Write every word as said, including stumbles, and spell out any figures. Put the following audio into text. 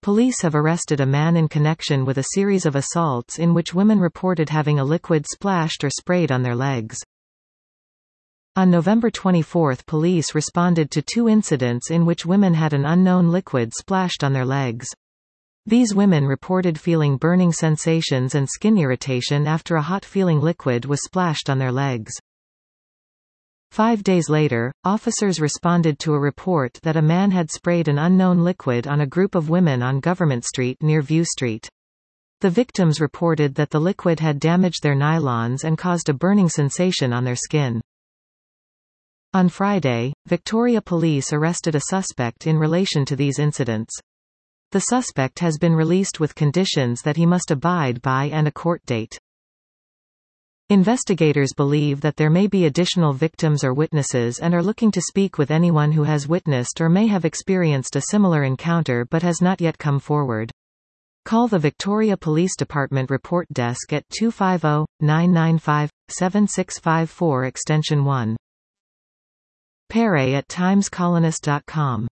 Police have arrested a man in connection with a series of assaults in which women reported having a liquid splashed or sprayed on their legs. On November twenty-fourth, police responded to two incidents in which women had an unknown liquid splashed on their legs. These women reported feeling burning sensations and skin irritation after a hot-feeling liquid was splashed on their legs. Five days later, officers responded to a report that a man had sprayed an unknown liquid on a group of women on Government Street near View Street. The victims reported that the liquid had damaged their nylons and caused a burning sensation on their skin. On Friday, Victoria Police arrested a suspect in relation to these incidents. The suspect has been released with conditions that he must abide by and a court date. Investigators believe that there may be additional victims or witnesses and are looking to speak with anyone who has witnessed or may have experienced a similar encounter but has not yet come forward. Call the Victoria Police Department Report Desk at two five zero, nine nine five, seven six five four extension one. Pere at times colonist dot com